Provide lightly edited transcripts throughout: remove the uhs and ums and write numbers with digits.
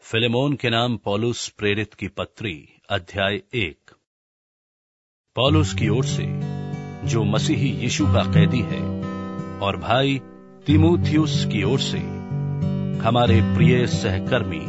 Philemon के नाम पौलुस प्रेरित की पत्री अध्याय 1। पौलुस की ओर से, जो मसीही यीशु का कैदी है, और भाई तीमुथियुस की ओर से, हमारे प्रिय सहकर्मी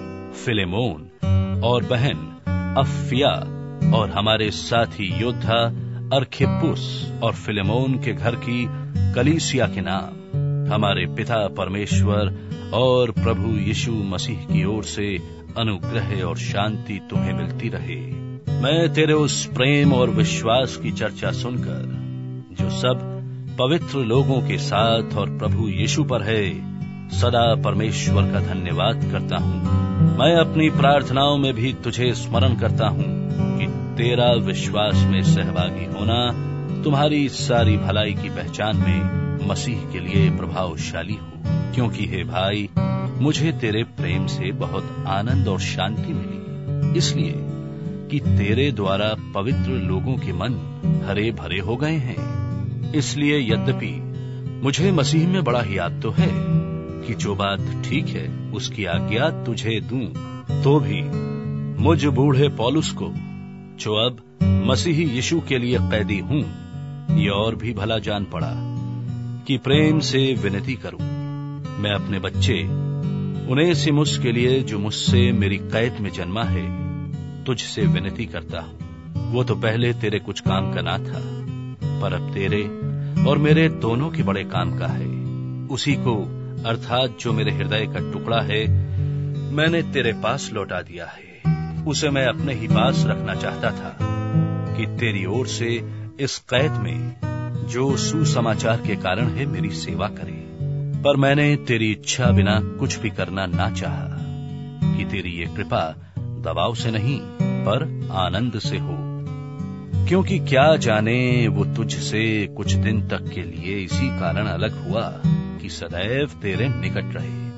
फिलेमोन और बहन अफ्फिया, और हमारे साथी योद्धा अर्खिप्पुस और फिलेमोन के घर की कलीसिया के नाम, हमारे पिता परमेश्वर और प्रभु यीशु मसीह की ओर से अनुग्रह और शांति तुम्हें मिलती रहे। मैं तेरे उस प्रेम और विश्वास की चर्चा सुनकर, जो सब पवित्र लोगों के साथ और प्रभु यीशु पर है, सदा परमेश्वर का धन्यवाद करता हूँ। मैं अपनी प्रार्थनाओं में भी तुझे स्मरण करता हूँ कि तेरा विश्वास में सहभागी होना तुम्हारी सारी भलाई की पहचान में मसीह के लिए प्रभावशाली हो, क्योंकि हे भाई, मुझे तेरे प्रेम से बहुत आनंद और शांति मिली, इसलिए कि तेरे द्वारा पवित्र लोगों के मन हरे भरे हो गए हैं। इसलिए यद्यपि मुझे मसीह में बड़ा ही याद तो है कि जो बात ठीक है उसकी आज्ञा तुझे दूं, तो भी मुझ बूढ़े पौलुस को, जो अब मसीही यीशु के लिए कैदी हूं, ये और भी भला जान पड़ा कि प्रेम से विनती करूं। मैं अपने बच्चे उनेसिमुस के लिए, जो मुझसे मेरी कैद में जन्मा है, तुझसे विनती करता हूं। वो तो पहले तेरे कुछ काम का ना था, पर अब तेरे और मेरे दोनों के बड़े काम का है। उसी को, अर्थात जो मेरे हृदय का टुकड़ा है, मैंने तेरे पास लौटा दिया है। उसे मैं अपने ही पास रखना चाहता था कि तेरी ओर से इस कैद में, जो सुसमाचार के कारण है, मेरी सेवा करे। पर मैंने तेरी इच्छा बिना कुछ भी करना ना चाहा कि तेरी ये कृपा दबाव से नहीं पर आनंद से हो, क्योंकि क्या जाने वो तुझसे कुछ दिन तक के लिए इसी कारण अलग हुआ कि सदैव तेरे निकट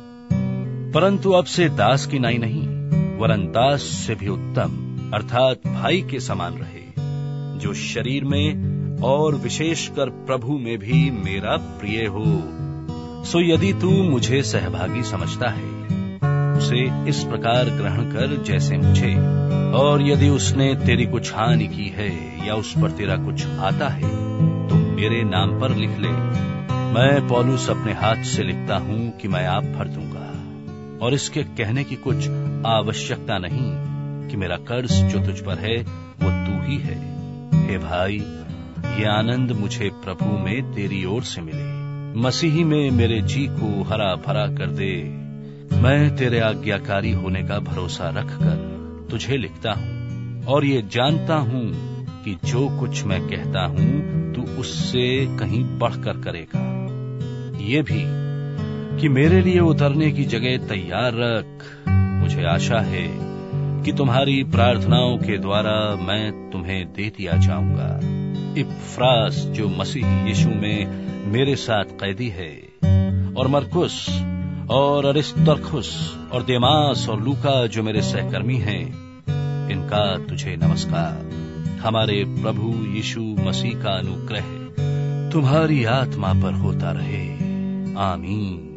रहे। परंतु अब से दास की नाई नहीं, वरन दास से भी उत्तम, अर्थात भाई के समान रहे, जो शरीर में और विशेषकर प्रभु में भी मेरा प्रिय हो। सो यदि तू मुझे सहभागी समझता है, उसे इस प्रकार ग्रहण कर जैसे मुझे, और यदि उसने तेरी कुछ हानि की है या उस पर तेरा कुछ आता है, तो मेरे नाम पर लिख ले। मैं पौलुस अपने हाथ से लिखता हूं कि मैं आप भर दूंगा, और इसके कहने की कुछ आवश्यकता नहीं कि मेरा कर्ज जो तुझ पर है वो तू ही है। हे भाई, ये आनंद मुझे प्रभु में तेरी ओर से मिले। मसीही में मेरे जी को हरा भरा कर दे। मैं तेरे आज्ञाकारी होने का भरोसा रखकर तुझे लिखता हूँ, और ये जानता हूँ कि जो कुछ मैं कहता हूँ तू उससे कहीं बढ़कर करेगा। ये भी कि मेरे लिए उतरने की जगह तैयार रख। मुझे आशा है कि तुम्हारी प्रार्थनाओं के द्वारा मैं तुम्हें दे दिया जाऊंगा। इपफ्रास, जो मसीह यीशु में मेरे साथ कैदी है, और मरकुस और अरिस्तर्खुस और देमास और लूका, जो मेरे सहकर्मी हैं, इनका तुझे नमस्कार। हमारे प्रभु यीशु मसीह का अनुग्रह तुम्हारी आत्मा पर होता रहे। आमीन।